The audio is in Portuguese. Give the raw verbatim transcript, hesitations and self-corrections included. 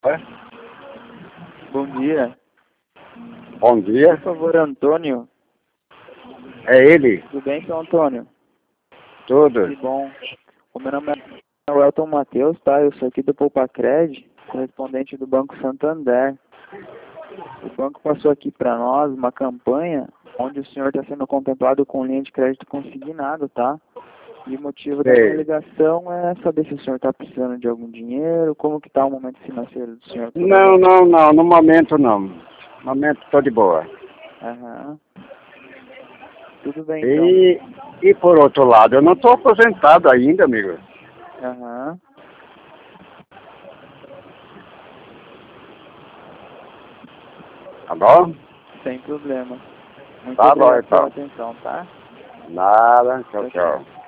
É? Bom dia. Bom dia. Por favor, Antônio. É ele? Tudo bem, seu Antônio? Tudo. Que bom. O meu nome é Welton Matheus, tá? Eu sou aqui do Poupacred, correspondente do Banco Santander. O banco passou aqui para nós uma campanha onde o senhor está sendo contemplado com linha de crédito consignado, tá? E o motivo da minha Sei. ligação é saber se o senhor está precisando de algum dinheiro, como que está o momento financeiro do senhor. por Não, agora. não, não. No momento não. No momento estou de boa. Aham. Tudo bem, então. E, e por outro lado, eu não estou aposentado ainda, amigo. Aham. Tá bom? Sem problema. Muito Tá bom, obrigado pela então. atenção, tá? Nada. Tchau, Tchau, tchau. tchau.